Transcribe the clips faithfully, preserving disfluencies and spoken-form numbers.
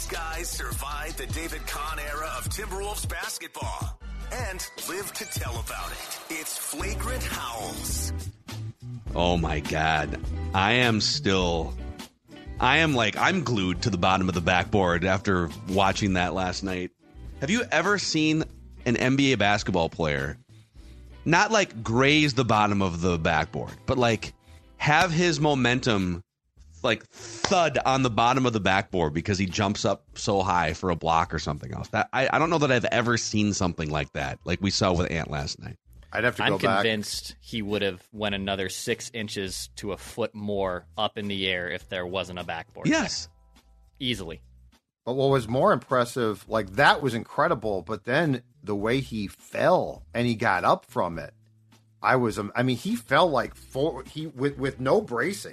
These guys survived the David Kahn era of Timberwolves basketball and live to tell about it. It's Flagrant Howls. Oh, my God. I am still... I am like, I'm glued to the bottom of the backboard after watching that last night. Have you ever seen an N B A basketball player not like graze the bottom of the backboard, but like have his momentum like thud on the bottom of the backboard because he jumps up so high for a block or something else? That I, I don't know that I've ever seen something like that, like we saw with Ant last night. I'd have to go I'm back. convinced he would have went another six inches to a foot more up in the air if there wasn't a backboard. Yes. Easily. But what was more impressive, like that was incredible, but then the way he fell and he got up from it, I was, I mean, he fell like four, he with, with no bracing.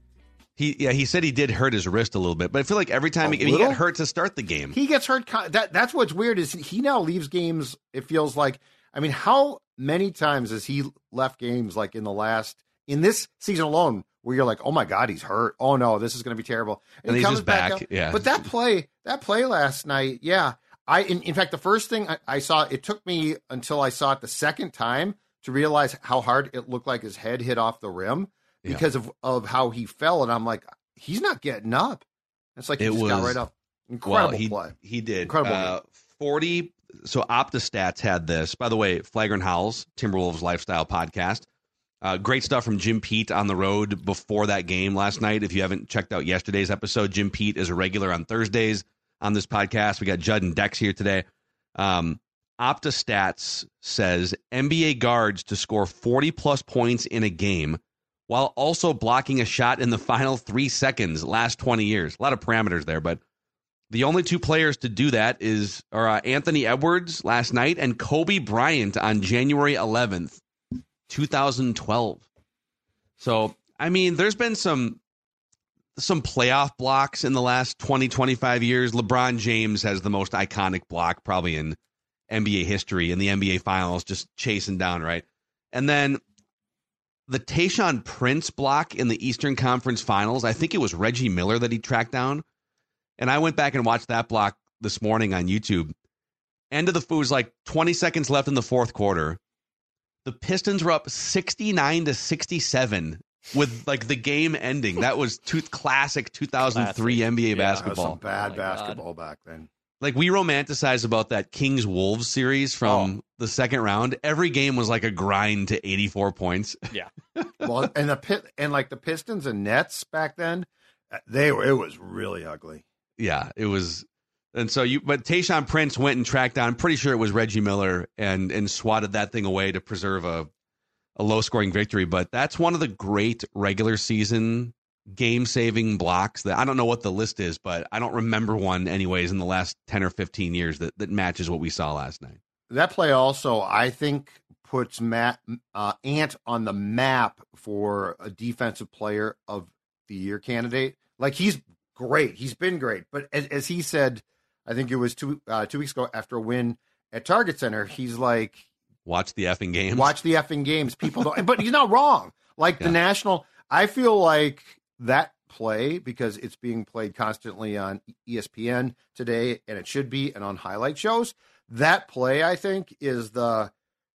He yeah he said he did hurt his wrist a little bit, but I feel like every time he, he got hurt to start the game. He gets hurt. That that's what's weird is he now leaves games. It feels like, I mean, how many times has he left games like in the last, in this season alone, where you're like, oh my God, he's hurt. Oh no, this is going to be terrible. And, and he he's comes just back. back yeah. But that play, that play last night, yeah. I, in, in fact, the first thing I, I saw, it took me until I saw it the second time to realize how hard it looked like his head hit off the rim because yeah. of, of how he fell. And I'm like, he's not getting up. It's like he it just was, got right up. Incredible well, he, play. He did. Incredible uh, forty. So OptaStats had this. By the way, Flagrant Howls, Timberwolves Lifestyle Podcast. Uh, great stuff from Jim Pete on the road before that game last night. If you haven't checked out yesterday's episode, Jim Pete is a regular on Thursdays on this podcast. We got Judd and Dex here today. Um, OptaStats says N B A guards to score forty-plus points in a game while also blocking a shot in the final three seconds last twenty years. A lot of parameters there, but the only two players to do that is are uh, Anthony Edwards last night and Kobe Bryant on January eleventh, twenty twelve. So, I mean, there's been some some playoff blocks in the last twenty, twenty-five years. LeBron James has the most iconic block probably in N B A history in the N B A Finals, just chasing down, right? And then the Tayshaun Prince block in the Eastern Conference Finals, I think it was Reggie Miller that he tracked down. And I went back and watched that block this morning on YouTube. End of the food was like twenty seconds left in the fourth quarter. The Pistons were up sixty-nine to sixty-seven with like the game ending. That was two, classic two thousand three classic. N B A yeah, basketball. That was some bad oh basketball God. back then. Like we romanticize about that Kings Wolves series from oh. the second round. Every game was like a grind to eighty-four points. Yeah. Well, and the pit and like the Pistons and Nets back then, they were. It was really ugly. Yeah, it was. And so you, but Tayshaun Prince went and tracked down, I'm pretty sure it was Reggie Miller and, and swatted that thing away to preserve a, a low scoring victory. But that's one of the great regular season game saving blocks that I don't know what the list is, but I don't remember one anyways in the last ten or fifteen years that, that matches what we saw last night. That play also, I think, puts Matt, uh, Ant on the map for a defensive player of the year candidate. Like he's great. He's been great. But as, as he said, I think it was two uh, two weeks ago after a win at Target Center, he's like, watch the effing games. Watch the effing games. People don't. But he's not wrong. Like yeah. the national, I feel like that play, because it's being played constantly on E S P N today, and it should be, and on highlight shows, that play, I think, is the,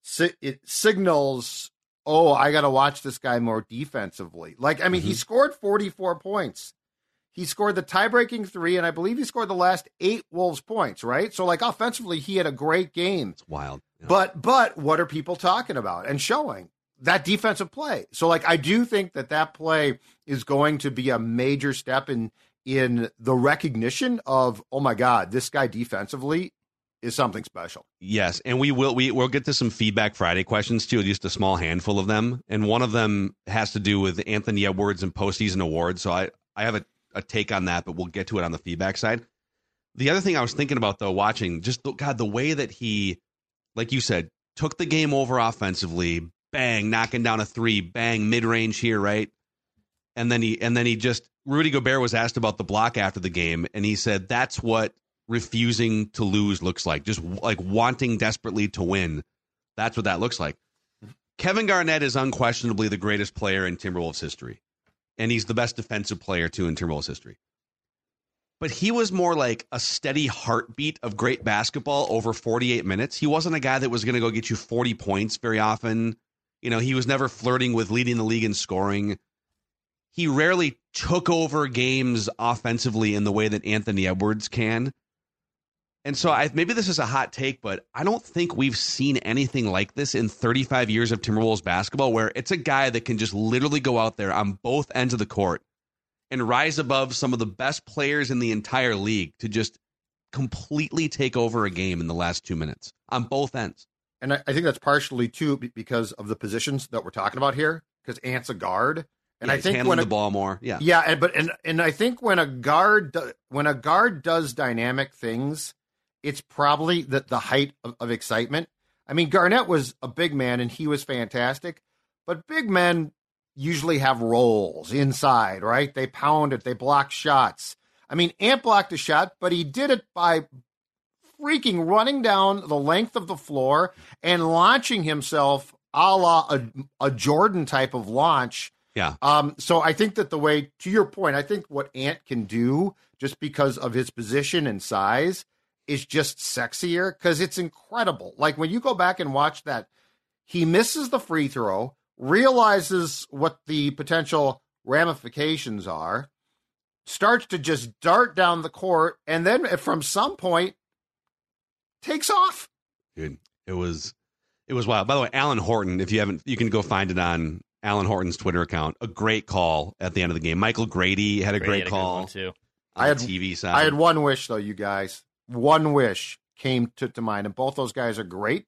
it signals, oh, I got to watch this guy more defensively. Like, I mean, mm-hmm. he scored forty-four points. He scored the tie-breaking three, and I believe he scored the last eight Wolves points, right? So, like, offensively, he had a great game. It's wild. Yeah. But, but what are people talking about and showing? That defensive play. So, like, I do think that that play is going to be a major step in in the recognition of, oh, my God, this guy defensively is something special. Yes, and we will we, we'll get to some Feedback Friday questions, too, just a small handful of them. And one of them has to do with Anthony Edwards and postseason awards. So I, I have a a take on that, but we'll get to it on the feedback side. The other thing I was thinking about, though, watching, just, the, God, the way that he, like you said, took the game over offensively, bang, knocking down a three, bang, mid-range here, right? And then he, and then he just, Rudy Gobert was asked about the block after the game, and he said, that's what refusing to lose looks like, just like wanting desperately to win. That's what that looks like. Kevin Garnett is unquestionably the greatest player in Timberwolves history. And he's the best defensive player, too, in Timberwolves history. but he was more like a steady heartbeat of great basketball over forty-eight minutes. He wasn't a guy that was going to go get you forty points very often. You know, he was never flirting with leading the league in scoring. He rarely took over games offensively in the way that Anthony Edwards can. And so I, maybe this is a hot take, but I don't think we've seen anything like this in thirty-five years of Timberwolves basketball, where it's a guy that can just literally go out there on both ends of the court and rise above some of the best players in the entire league to just completely take over a game in the last two minutes on both ends. And I, I think that's partially, too, because of the positions that we're talking about here, because Ant's a guard. And yeah, I he's think handling when a, the ball more. Yeah. Yeah, and, but and, and I think when a guard do, when a guard does dynamic things, it's probably the, the height of, of excitement. I mean, Garnett was a big man, and he was fantastic. But big men usually have roles inside, right? They pound it. They block shots. I mean, Ant blocked a shot, but he did it by freaking running down the length of the floor and launching himself a la a, a Jordan type of launch. Yeah. Um, so I think that the way, to your point, I think what Ant can do just because of his position and size is just sexier because it's incredible. Like when you go back and watch that, he misses the free throw, realizes what the potential ramifications are, starts to just dart down the court, and then from some point takes off. Dude, it was it was wild. By the way, Alan Horton, if you haven't, you can go find it on Alan Horton's Twitter account. A great call at the end of the game. Michael Grady had a Grady great had a call good one too. on I had the T V side. I had one wish though, you guys. One wish came to, to mind, and both those guys are great.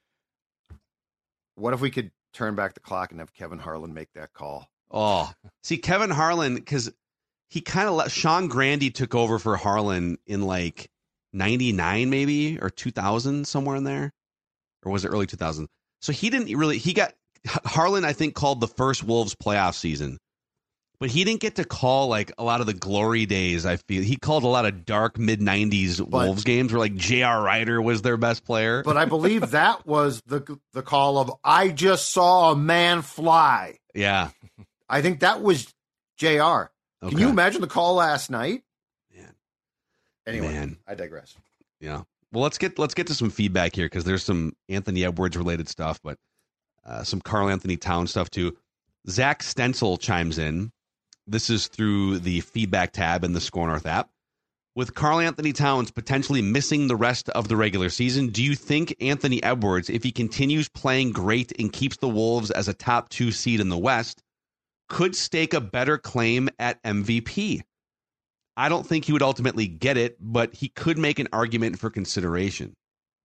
What if we could turn back the clock and have Kevin Harlan make that call? Oh, see, Kevin Harlan, because he kind of let Sean Grandy took over for Harlan in like ninety-nine, maybe, or two thousand, somewhere in there, or was it early two thousand? So he didn't really. He got Harlan, I think, called the first Wolves playoff season, but he didn't get to call like a lot of the glory days. I feel he called a lot of dark mid nineties Wolves games where like J R. Ryder was their best player. But I believe that was the the call of I just saw a man fly. Yeah, I think that was J R. okay. Can you imagine the call last night? Man. Anyway, Man. I digress. Yeah. Well, let's get let's get to some feedback here because there's some Anthony Edwards related stuff, but uh, some Karl Anthony Towns stuff too. Zach Stencil chimes in. This is through the feedback tab in the Score North app. With Karl Anthony Towns potentially missing the rest of the regular season, do you think Anthony Edwards, if he continues playing great and keeps the Wolves as a top two seed in the West, could stake a better claim at M V P? I don't think he would ultimately get it, but he could make an argument for consideration.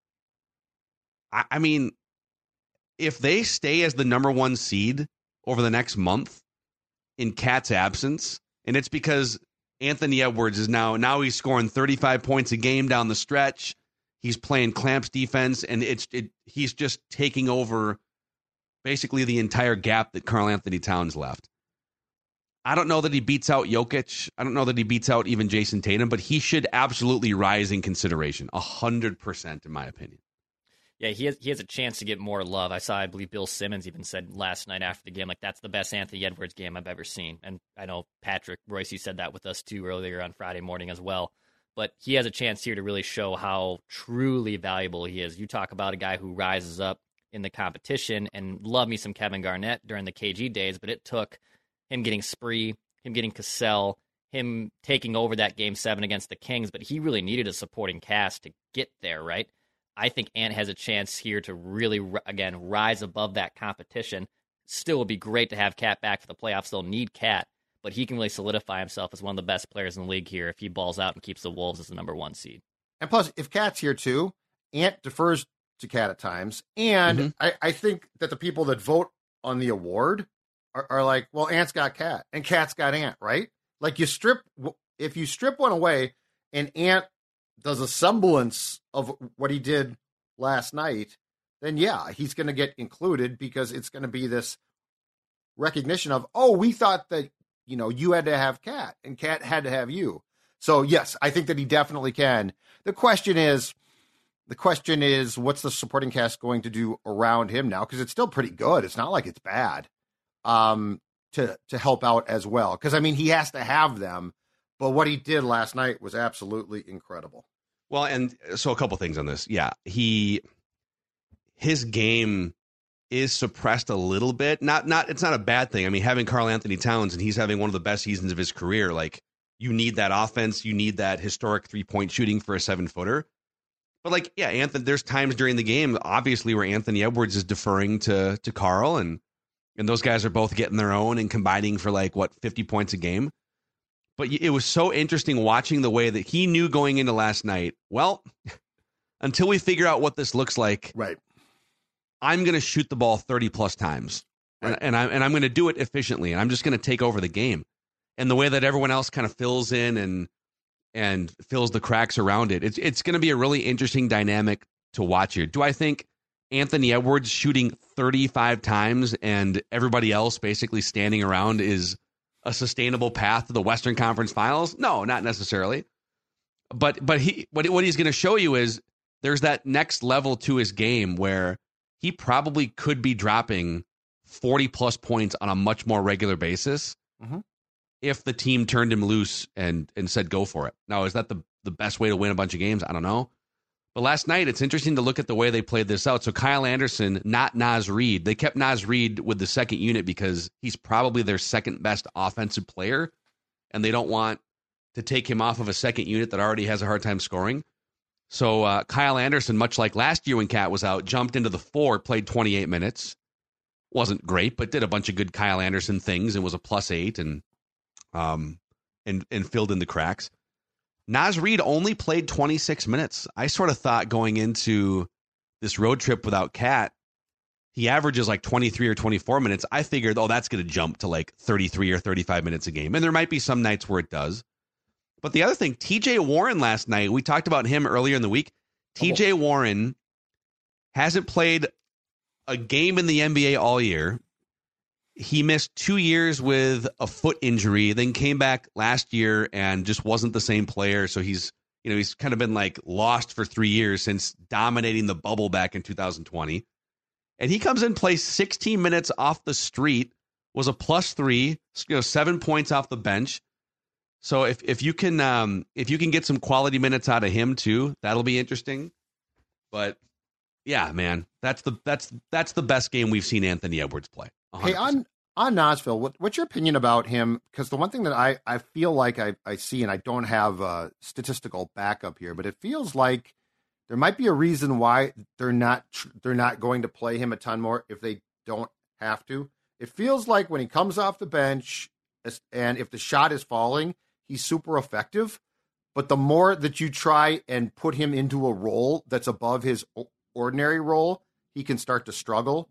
I, I mean, if they stay as the number one seed over the next month in Cat's absence, and it's because Anthony Edwards is now, now he's scoring thirty-five points a game down the stretch. He's playing clamps defense, and it's it, he's just taking over basically the entire gap that Karl Anthony Towns left. I don't know that he beats out Jokic. I don't know that he beats out even Jason Tatum, but he should absolutely rise in consideration, one hundred percent in my opinion. Yeah, he has he has a chance to get more love. I saw, I believe Bill Simmons even said last night after the game, like, that's the best Anthony Edwards game I've ever seen. And I know Patrick Royce said that with us too earlier on Friday morning as well. But he has a chance here to really show how truly valuable he is. You talk about a guy who rises up in the competition, and love me some Kevin Garnett during the K G days, but it took him getting Spree, him getting Cassell, him taking over that game seven against the Kings, but he really needed a supporting cast to get there, right? I think Ant has a chance here to really, again, rise above that competition. Still would be great to have Cat back for the playoffs. They'll need Cat, but he can really solidify himself as one of the best players in the league here if he balls out and keeps the Wolves as the number one seed. And plus, if Cat's here too, Ant defers to Cat at times. And mm-hmm. I, I think that the people that vote on the award are, are like, well, Ant's got Cat and Cat's got Ant, right? Like you strip, if you strip one away and Ant does a semblance of what he did last night, then yeah, he's going to get included because it's going to be this recognition of, oh, we thought that, you know, you had to have Cat and Cat had to have you. So yes, I think that he definitely can. The question is, the question is, what's the supporting cast going to do around him now? Because it's still pretty good. It's not like it's bad um, to to help out as well. Because I mean, he has to have them, But what he did last night was absolutely incredible. Well, and so a couple things on this. Yeah, he his game is suppressed a little bit. Not not it's not a bad thing. I mean, having Karl Anthony Towns and he's having one of the best seasons of his career, like you need that offense, you need that historic three-point shooting for a seven-footer. But like, yeah, Anthony, there's times during the game, obviously, where Anthony Edwards is deferring to to Karl, and and those guys are both getting their own and combining for like what fifty points a game. But it was so interesting watching the way that he knew going into last night, well, until we figure out what this looks like, right, I'm going to shoot the ball thirty plus times. Right. And, and, I'm, and I'm going to do it efficiently. And I'm just going to take over the game. And the way that everyone else kind of fills in and and fills the cracks around it, it's, it's going to be a really interesting dynamic to watch here. Do I think Anthony Edwards shooting thirty-five times and everybody else basically standing around is a sustainable path to the Western Conference Finals? No, not necessarily. But but he what what he's going to show you is there's that next level to his game where he probably could be dropping forty plus points on a much more regular basis mm-hmm. if the team turned him loose and and said go for it. Now, is that the the best way to win a bunch of games? I don't know. But last night, it's interesting to look at the way they played this out. So Kyle Anderson, not Naz Reid. They kept Naz Reid with the second unit because he's probably their second best offensive player, and they don't want to take him off of a second unit that already has a hard time scoring. So uh, Kyle Anderson, much like last year when Cat was out, jumped into the four, played twenty-eight minutes. Wasn't great, but did a bunch of good Kyle Anderson things and was a plus eight and um and and filled in the cracks. Naz Reid only played twenty-six minutes. I sort of thought going into this road trip without Cat, he averages like twenty-three or twenty-four minutes. I figured, oh, that's going to jump to like thirty-three or thirty-five minutes a game. And there might be some nights where it does. But the other thing, T J Warren last night, we talked about him earlier in the week. T J Warren hasn't played a game in the N B A all year. He missed two years with a foot injury, then came back last year and just wasn't the same player. So he's, you know, he's kind of been like lost for three years since dominating the bubble back in two thousand twenty. And he comes in, plays sixteen minutes off the street, was a plus three, you know, seven points off the bench. So if if you can um, if you can get some quality minutes out of him too, that'll be interesting. But yeah, man, that's the that's that's the best game we've seen Anthony Edwards play. one hundred percent. Hey, on on Nosville, what, what's your opinion about him? Because the one thing that I, I feel like I, I see, and I don't have a statistical backup here, but it feels like there might be a reason why they're not they're not going to play him a ton more if they don't have to. It feels like when he comes off the bench and if the shot is falling, he's super effective. But the more that you try and put him into a role that's above his ordinary role, he can start to struggle.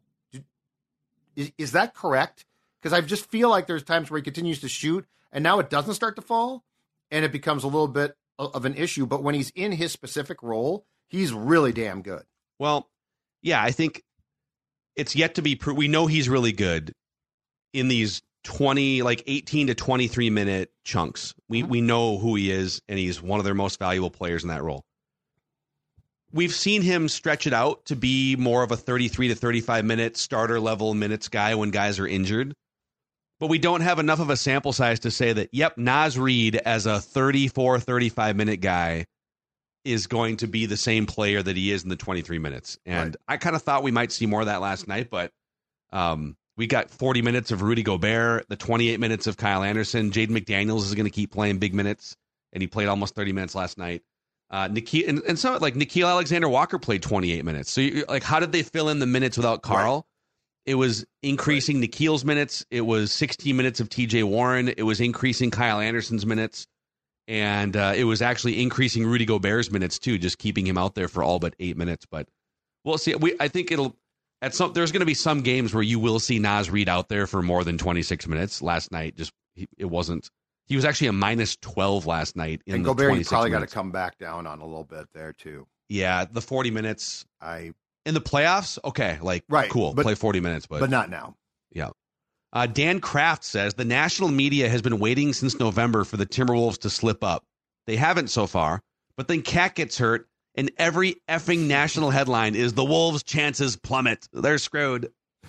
Is, is that correct? Because I just feel like there's times where he continues to shoot, and now it doesn't start to fall, and it becomes a little bit of an issue. But when he's in his specific role, he's really damn good. Well, yeah, I think it's yet to be proved. We know he's really good in these twenty, like eighteen to twenty-three minute chunks. We mm-hmm. we know who he is, and he's one of their most valuable players in that role. We've seen him stretch it out to be more of a thirty-three to thirty-five minute starter level minutes guy when guys are injured. But we don't have enough of a sample size to say that, yep, Naz Reid as a thirty-four, thirty-five minute guy is going to be the same player that he is in the twenty-three minutes. And right. I kind of thought we might see more of that last night, but um, we got forty minutes of Rudy Gobert, the twenty-eight minutes of Kyle Anderson. Jaden McDaniels is going to keep playing big minutes, and he played almost thirty minutes last night. Uh, Nikhil, and, and so like Nikhil Alexander-Walker played twenty-eight minutes. So you, like, how did they fill in the minutes without Karl? Right. It was increasing right. Nikhil's minutes. It was sixteen minutes of T J Warren. It was increasing Kyle Anderson's minutes. And uh, it was actually increasing Rudy Gobert's minutes too, just keeping him out there for all but eight minutes. But we'll see. We I think it'll at some. There's going to be some games where you will see Naz Reid out there for more than twenty-six minutes. Last night, just he, it wasn't. He was actually a minus twelve last night. In and the Gobert, you probably got to come back down on a little bit there too. Yeah, the forty minutes. I in the playoffs. Okay, like right, cool. But, play forty minutes, but but not now. Yeah. Uh, Dan Kraft says the national media has been waiting since November for the Timberwolves to slip up. They haven't so far, but then Cat gets hurt, and every effing national headline is the Wolves' chances plummet. They're screwed.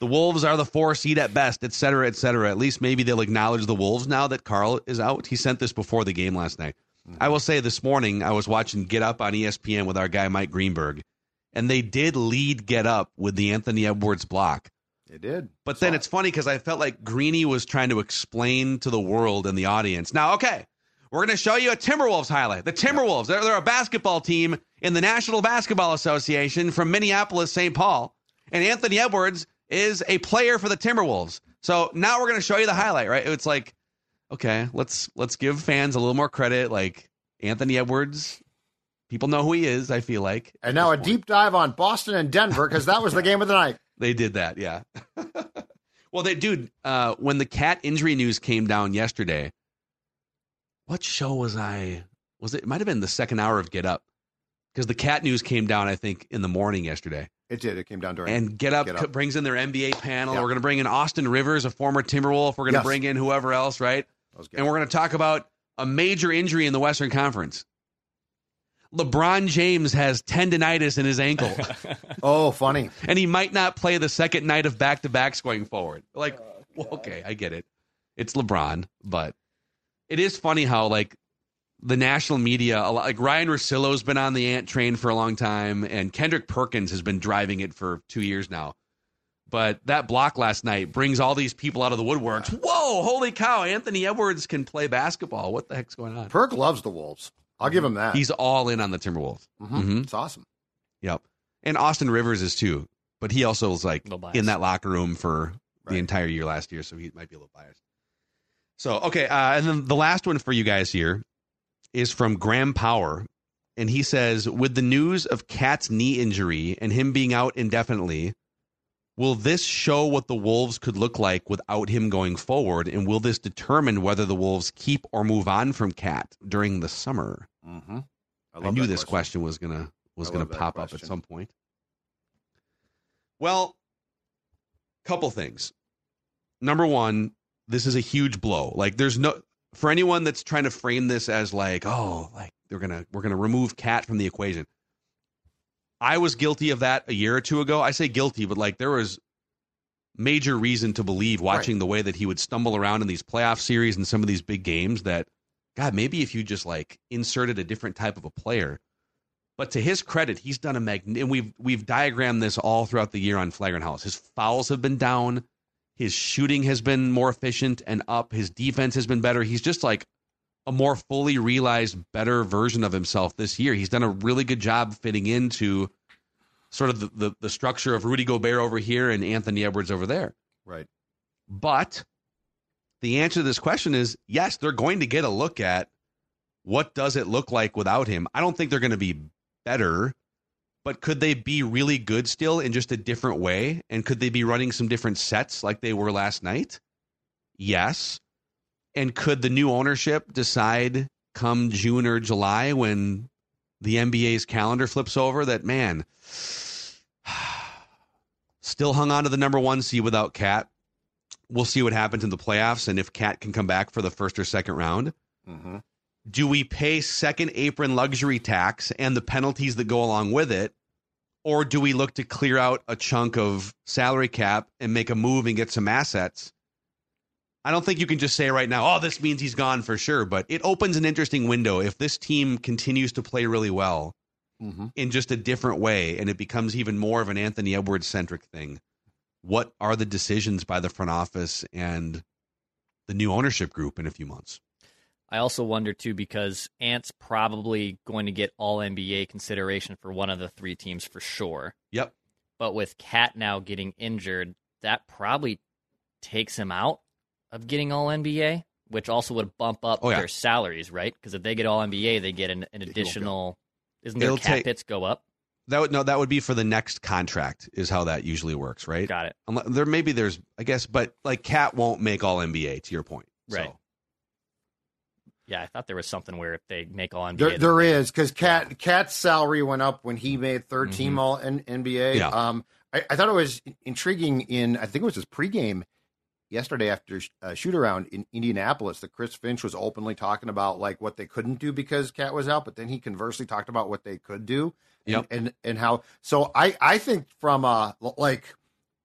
the Wolves are the four seed at best, et cetera, et cetera. At least maybe they'll acknowledge the Wolves now that Carl is out. He sent this before the game last night. Mm-hmm. I will say this morning I was watching Get Up on E S P N with our guy Mike Greenberg, and they did lead Get Up with the Anthony Edwards block. They did. But then it's funny because I felt like Greeny was trying to explain to the world and the audience. Now, okay, we're going to show you a Timberwolves highlight. The Timberwolves, they're, they're a basketball team in the National Basketball Association from Minneapolis, Saint Paul. And Anthony Edwards is a player for the Timberwolves. So now we're going to show you the highlight, right? It's like, okay, let's let's give fans a little more credit. Like Anthony Edwards, people know who he is, I feel like. And now a point. Deep dive on Boston and Denver because that was the game of the night. They did that, yeah. Well, they, dude, uh, when the Cat injury news came down yesterday, what show was I? Was it? It might have been the second hour of Get Up, because the Cat news came down, I think, in the morning yesterday. It did. It came down during. And Get Up, Get Up. brings in their N B A panel. Yeah. We're going to bring in Austin Rivers, a former Timberwolf. We're going to yes. bring in whoever else, right? And we're going to talk about a major injury in the Western Conference. LeBron James has tendonitis in his ankle. Oh, funny. And he might not play the second night of back-to-backs going forward. Like, oh, well, okay, I get it. It's LeBron, but it is funny how, like, the national media, a lot, like Ryan Russillo's been on the Ant train for a long time, and Kendrick Perkins has been driving it for two years now. But that block last night brings all these people out of the woodworks. Whoa, holy cow, Anthony Edwards can play basketball. What the heck's going on? Perk loves the Wolves. I'll give him that. He's all in on the Timberwolves. Mm-hmm. Mm-hmm. It's awesome. Yep. And Austin Rivers is too, but he also was like in that locker room for the right. entire year last year, so he might be a little biased. So, okay, uh, and then the last one for you guys here is from Graham Power, and he says, with the news of Cat's knee injury and him being out indefinitely, will this show what the Wolves could look like without him going forward, and will this determine whether the Wolves keep or move on from Cat during the summer? Mm-hmm. I, I knew this question, question was gonna was gonna pop question. up at some point. Well, couple things. Number one, this is a huge blow. Like, there's no for anyone that's trying to frame this as like, oh, like they're gonna we're gonna remove Cat from the equation. I was guilty of that a year or two ago. I say guilty, but like there was major reason to believe watching right. the way that he would stumble around in these playoff series and some of these big games that, God, maybe if you just like inserted a different type of a player. But to his credit, he's done a magn- and we've we've diagrammed this all throughout the year on Flagrant House. His fouls have been down, his shooting has been more efficient and up, his defense has been better. He's just like a more fully realized, better version of himself this year. He's done a really good job fitting into sort of the, the, the structure of Rudy Gobert over here and Anthony Edwards over there. Right. But the answer to this question is, yes, they're going to get a look at what does it look like without him. I don't think they're going to be better, but could they be really good still in just a different way? And could they be running some different sets like they were last night? Yes. And could the new ownership decide come June or July when the N B A's calendar flips over that, man, still hung on to the number one seed without Cat. We'll see what happens in the playoffs and if Cat can come back for the first or second round. Mm-hmm. Do we pay second apron luxury tax and the penalties that go along with it? Or do we look to clear out a chunk of salary cap and make a move and get some assets? I don't think you can just say right now, oh, this means he's gone for sure. But it opens an interesting window. If this team continues to play really well mm-hmm. in just a different way, and it becomes even more of an Anthony Edwards-centric thing, what are the decisions by the front office and the new ownership group in a few months? I also wonder, too, because Ant's probably going to get all N B A consideration for one of the three teams for sure. Yep. But with Cat now getting injured, that probably takes him out of getting all N B A, which also would bump up oh, yeah. their salaries, right? Because if they get all N B A, they get an, an additional. Isn't their cap take, hits go up? That would no, that would be for the next contract. Is how that usually works, right? Got it. There maybe there's, I guess, but like Cat won't make all N B A. To your point, right? So. Yeah, I thought there was something where if they make all N B A, there, there is because Cat Cat's salary went up when he made third mm-hmm. team all N B A. Yeah. Um, I, I thought it was intriguing in I think it was his pregame yesterday after uh, shoot around in Indianapolis that Chris Finch was openly talking about like what they couldn't do because Cat was out, but then he conversely talked about what they could do. And, yep. and, and how, so I, I think from uh like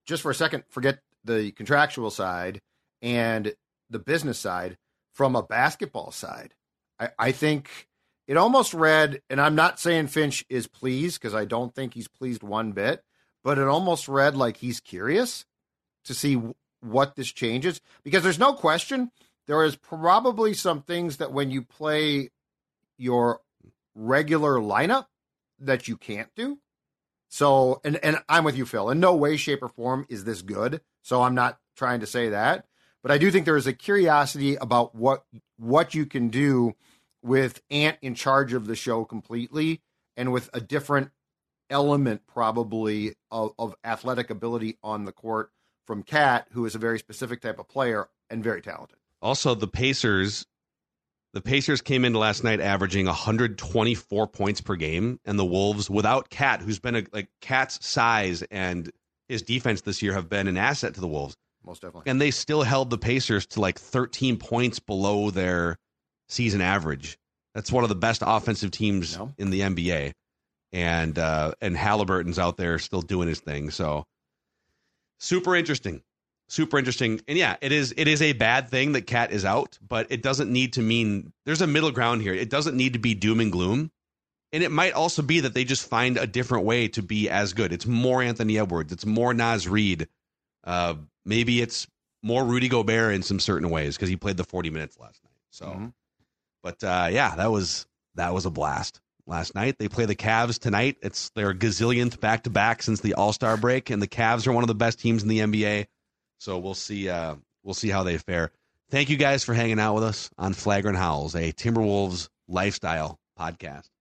just for a second, forget the contractual side and the business side. From a basketball side, I, I think it almost read, and I'm not saying Finch is pleased because I don't think he's pleased one bit, but it almost read like he's curious to see w- what this changes, because there's no question there is probably some things that when you play your regular lineup that you can't do. So, and, and I'm with you, Phil. In no way, shape, or form is this good. So I'm not trying to say that. But I do think there is a curiosity about what what you can do with Ant in charge of the show completely, and with a different element probably of, of athletic ability on the court from Cat, who is a very specific type of player and very talented. Also, the Pacers, the Pacers came into last night averaging one hundred twenty-four points per game, and the Wolves, without Cat, who's been a, like Cat's size and his defense this year have been an asset to the Wolves. Most definitely. And they still held the Pacers to like thirteen points below their season average. That's one of the best offensive teams no. in the N B A. And uh, and Halliburton's out there still doing his thing. So super interesting. Super interesting. And yeah, it is it is a bad thing that Cat is out, but it doesn't need to mean there's a middle ground here. It doesn't need to be doom and gloom. And it might also be that they just find a different way to be as good. It's more Anthony Edwards. It's more Naz Reid. Uh, maybe it's more Rudy Gobert in some certain ways because he played the forty minutes last night. So, mm-hmm. but uh, yeah, that was that was a blast last night. They play the Cavs tonight. It's their gazillionth back to back since the All-Star break, and the Cavs are one of the best teams in the N B A. So we'll see. Uh, we'll see how they fare. Thank you guys for hanging out with us on Flagrant Howls, a Timberwolves lifestyle podcast.